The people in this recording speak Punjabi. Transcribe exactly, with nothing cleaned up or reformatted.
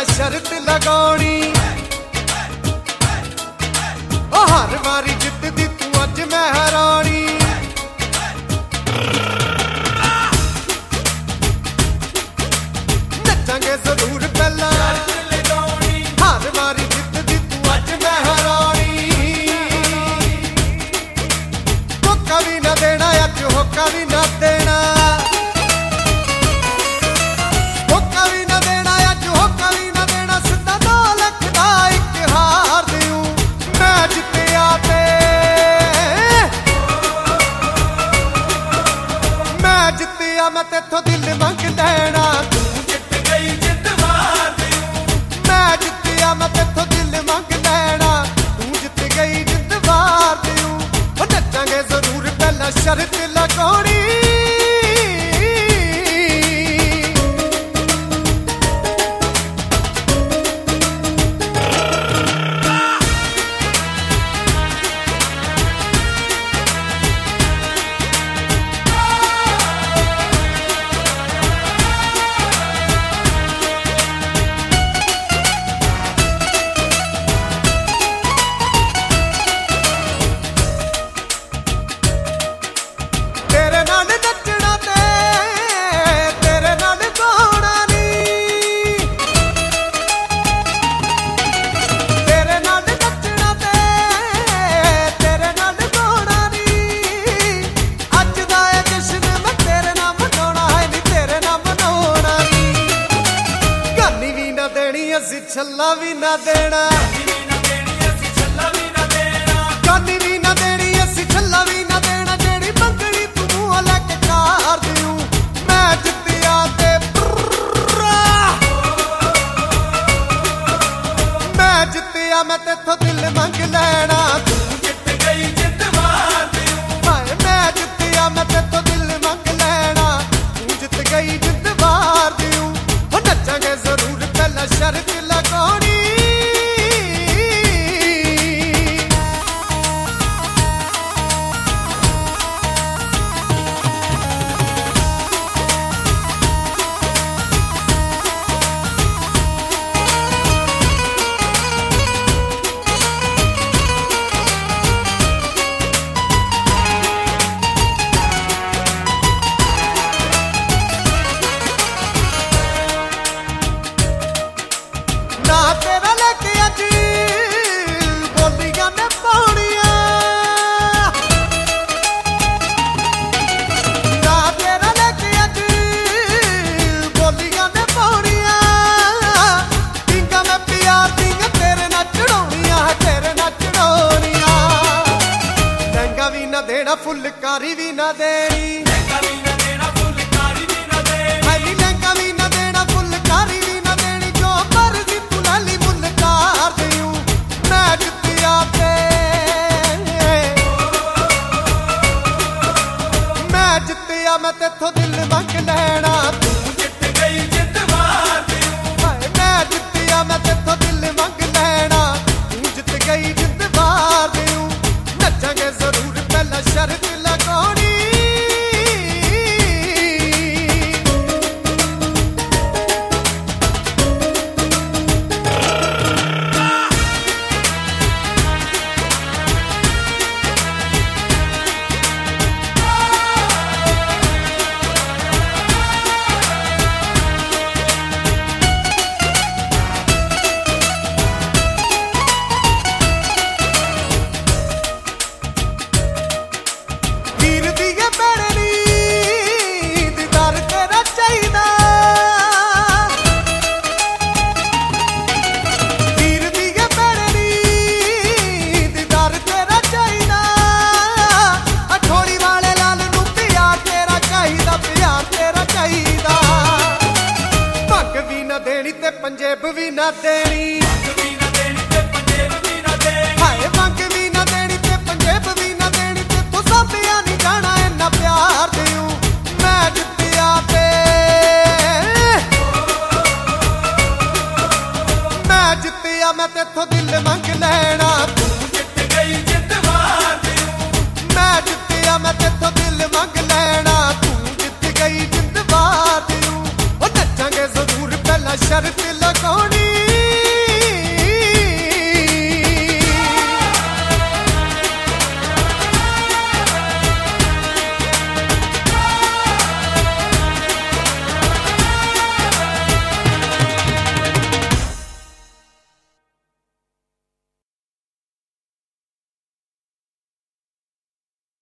ਪਹਿਲਾਂ ਸ਼ਰਤ ਲਗਾਉਣੀ ਉਹ ਹਰ ਵਾਰੀ ਜਿੱਤਦੀ ਤੂੰ ਅੱਜ ਮੈਂ ਹਰਾਉਣੀ ਨੱਚਾਂਗੇ ਜ਼ਰੂਰ ਪਹਿਲਾਂ ਸ਼ਰਤ ਲਗਾਉਣੀ ਹਰ ਵਾਰੀ ਜਿੱਤਦੀ ਤੂੰ ਅੱਜ ਮੈਂ ਹਰਾਉਣੀ ਹੋਕਾ ਵੀ ਨਾ ਦੇਣਾ ਅੱਜ ਹੋਕਾ ਵੀ ਨਾ ਦੇਣਾ मैं तेथों दिल मंग लेना तू जित गई जित वार दियूं मैं जितिया मैं तेथों दिल मंग लेना तू जित गई जित वार दियूं ओ नचांगे जरूर पहला शर्त लगाउणी ਅਸੀਂ ਛੱਲਾ ਵੀ ਨਾ ਦੇਣਾ ਕਾਨੀ ਵੀ ਨਾ ਦੇਣੀ ਅਸੀਂ ਛੱਲਾ ਵੀ ਨਾ ਦੇਣਾ ਜਿਹੜੀ ਮੰਗਣੀ ਤੂੰ ਮੂੰਹ ਲੈ ਕੇ ਕਾਰ ਦਿਉ ਮੈਂ ਜਿੱਤਿਆ ਤੇ ਮੈਂ ਜਿੱਤਿਆ ਮੈਂ ਤੇਥੋਂ ਦਿਲ ਮੰਗ ਲੈਣਾ ਤੂੰ ਜਿੱਤ ਗਈ ਜਿੱਤ ਵਾਰ ਦਿਉ ਹਾਏ ਮੈਂ ਜਿੱਤਿਆ ਮੈਂ ਤੇਥੋਂ ਦਿਲ ਮੰਗ ਲੈਣਾ ਤੂੰ ਜਿੱਤ ਗਈ ਜਿੱਤ ਵਾਰ ਦਿਉ ਹੋ ਨੱਚਾਂਗੇ ਜ਼ਰੂਰ ਪਹਿਲਾਂ ਸ਼ਰਤ ਲਗਾਉਣੀ ਨਾ ਤੇਰਾ ਲੈ ਕੇ ਅੱਜ ਬੋਲੀਆਂ ਨੇ ਪਾਉਣੀਆਂ ਨਾ ਤੇਰਾ ਲੈ ਕੇ ਅੱਜ ਬੋਲੀਆਂ ਨੇ ਪਾਉਣੀਆਂ ਟਿੰਗਾ ਮੈਂ ਪਿਆਰ ਦੀਆਂ ਤੇਰੇ ਨਾਲ ਚੜਾਉਣੀਆਂ ਤੇਰੇ ਨਾਲ ਚੜਾਉਣੀਆਂ ਲਹਿੰਗਾ ਵੀ ਨਾ ਦੇਣਾ ਫੁੱਲਕਾਰੀ ਵੀ ਨਾ ਦੇਣੀ ਲਹਿੰਗਾ ਵੀ ਨਾ ਦੇਣਾ ਫੁੱਲਕਾਰੀ ਵੀ ਨਾ ਦੇਣੀ ਹਾਈ ਲਹਿੰਗਾ ਵੀ ਨਾ ਦੇਣਾ ਫੁੱਲਕਾਰੀ ਵੀ ਨਾ ਦੇਣੀ ਜੋ ਮਰਜ਼ੀ ਲਾਲੀ ਮੁੱਲ ਕਾਰ ਦਿਉ ਮੈਂ ਜਿੱਤਿਆ ਤੇ ਮੈਂ ਜਿੱਤਿਆ ਮੈਂ ਤੇਥੋਂ ਦਿਲ ਮੰਗ ਲੈਣਾ ਤੂੰ ਜਿੱਤ ਗਈ ਜਿੱਤ ਵਾਰ ਦਿਉ ਹਾਏ ਮੈਂ ਜਿੱਤਿਆ ਮੈਂ ਤੇਥੋਂ ਦਿਲ ਮੰਗ ਲੈਣਾ ਤੂੰ ਜਿੱਤ ਗਈ ਜਿੱਤ ਵਾਰ ਦਿਉ ਨੱਚਾਂਗੇ ਜ਼ਰੂਰ ਪਹਿਲਾਂ ਸ਼ਰਤ ਲਗਾਉਣੀ पंजेब भी ना देनी हाय मंग भी ना देनी ते पंजेब भी ना देनी ते तू साथिया नहीं जाना इन्ना प्यार दियूं मैं जित्तिया ते मैं जित्तिया मैं तेथों दिल मंग लेना